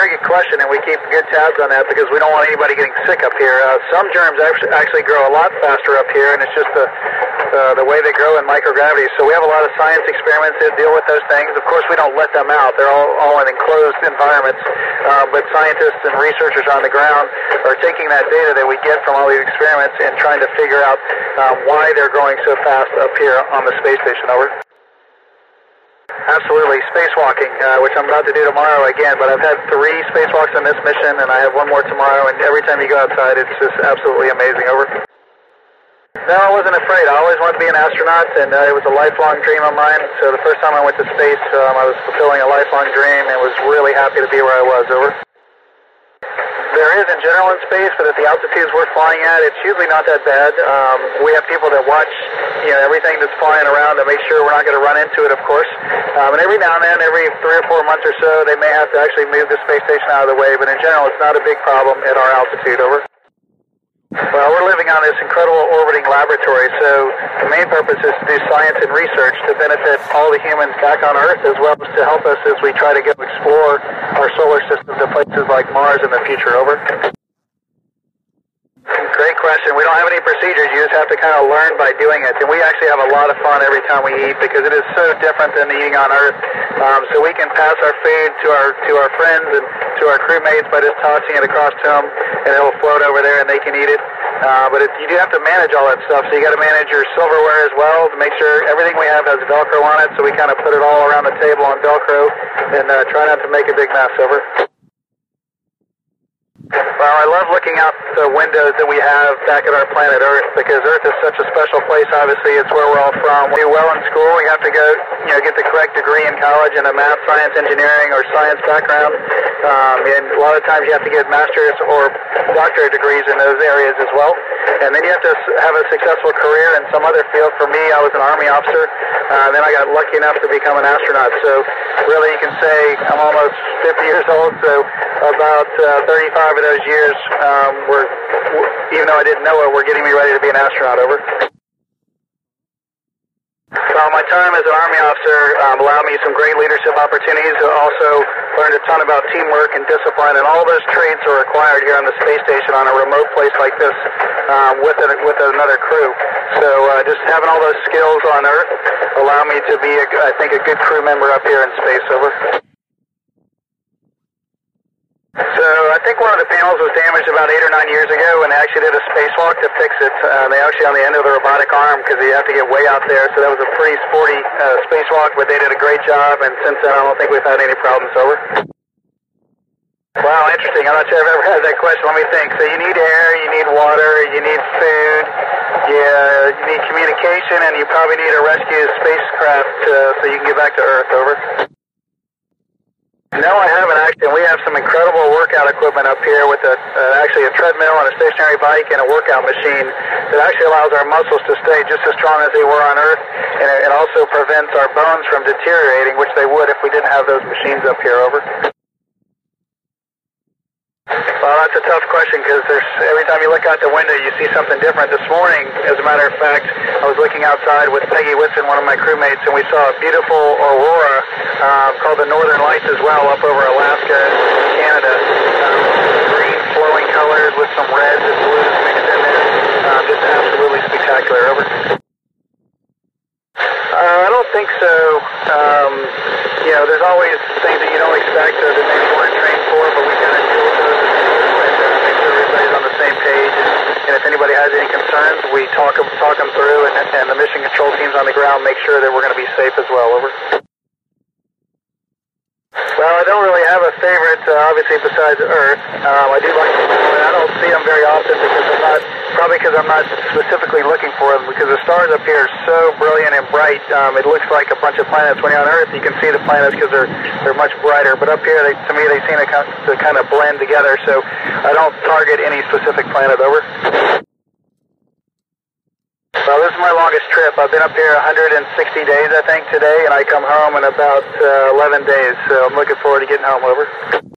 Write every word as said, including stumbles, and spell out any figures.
very good question, and we keep good tabs on that because we don't want anybody getting sick up here. Uh, some germs actually, actually grow a lot faster up here, and it's just the, uh, the way they grow in microgravity. So we have a lot of science experiments that deal with those things. Of course, we don't let them out. They're all, all in enclosed environments, uh, but scientists and researchers on the ground are taking that data that we get from all these experiments and trying to figure out um, why they're growing so fast up here on the space station. Over. Absolutely, spacewalking, uh, which I'm about to do tomorrow again, but I've had three spacewalks on this mission, and I have one more tomorrow, and every time you go outside, it's just absolutely amazing. Over. No, I wasn't afraid. I always wanted to be an astronaut, and uh, it was a lifelong dream of mine, so the first time I went to space, um, I was fulfilling a lifelong dream, and was really happy to be where I was. Over. There is in general in space, but at the altitudes we're flying at, it's usually not that bad. Um, we have people that watch, you know, everything that's flying around to make sure we're not going to run into it, of course. Um, and every now and then, every three or four months or so, they may have to actually move the space station out of the way. But in general, it's not a big problem at our altitude. Over. Well, we're living on this incredible orbiting laboratory, so the main purpose is to do science and research to benefit all the humans back on Earth, as well as to help us as we try to go explore our solar system to places like Mars in the future. Over. Great question. We don't have any procedures. You just have to kind of learn by doing it. And we actually have a lot of fun every time we eat because it is so different than eating on Earth. Um, so we can pass our food to our to our friends and to our crewmates by just tossing it across to them, and it will float over there and they can eat it. Uh, but it, you do have to manage all that stuff. So you got to manage your silverware as well to make sure everything we have has Velcro on it. So we kind of put it all around the table on Velcro and uh, try not to make a big mess. Over. Well, I love looking out the windows that we have back at our planet Earth because Earth is such a special place. Obviously, it's where we're all from. We do well in school. We have to go, you know, get the correct degree in college in a math, science, engineering, or science background. Um, and a lot of times you have to get master's or doctorate degrees in those areas as well. And then you have to have a successful career in some other field. For me, I was an Army officer. Uh, then I got lucky enough to become an astronaut. So really, you can say I'm almost fifty years old. So about uh, thirty-five of those years, um, were, even though I didn't know it, were getting me ready to be an astronaut. Over. So my time as an Army officer um, allowed me some great leadership opportunities. I also learned a ton about teamwork and discipline, and all those traits are required here on the space station on a remote place like this um, with, a, with another crew. So uh, just having all those skills on Earth allow me to be, a, I think, a good crew member up here in space. Over. So I think one of the panels was damaged about eight or nine years ago, and they actually did a spacewalk to fix it. Uh, they actually on the end of the robotic arm because you have to get way out there. So that was a pretty sporty uh, spacewalk, but they did a great job. And since then, I don't think we've had any problems. Over. Wow, interesting. I'm not sure I've ever had that question. Let me think. So you need air, you need water, you need food, yeah, you need communication, and you probably need a rescue spacecraft uh, so you can get back to Earth. Over. No, I haven't actually. We have some incredible workout equipment up here with a, uh, actually a treadmill and a stationary bike and a workout machine that actually allows our muscles to stay just as strong as they were on Earth, and it, it also prevents our bones from deteriorating, which they would if we didn't have those machines up here. Over. Well, that's a tough question because there's every time you look out the window, you see something different. This morning, as a matter of fact, I was looking outside with Peggy Whitson, one of my crewmates, and we saw a beautiful aurora um, called the Northern Lights as well up over Alaska and Canada. Um, green flowing colors with some reds and blues mixed in there. Um, just absolutely spectacular. Over. Uh, I don't think so. Um, you know, there's always things that you don't expect or that maybe you weren't trained for, but we kind of deal with those as a team and uh, make sure everybody's on the same page. And, and if anybody has any concerns, we talk them, talk them through, and, and the mission control teams on the ground make sure that we're going to be safe as well. Over. Well, I don't really have a favorite, uh, obviously, besides Earth. Um, I do like them, but I don't see them very often because I'm not, probably because I'm not specifically looking for them, because the stars up here are so brilliant and bright. Um, it looks like a bunch of planets. When you're on Earth, you can see the planets because they're they're much brighter. But up here, they, to me, they seem to, to kind of blend together. So I don't target any specific planet. Over. Well, this is my longest trip. I've been up here one hundred sixty days, I think, today, and I come home in about uh, eleven days. So I'm looking forward to getting home. Over.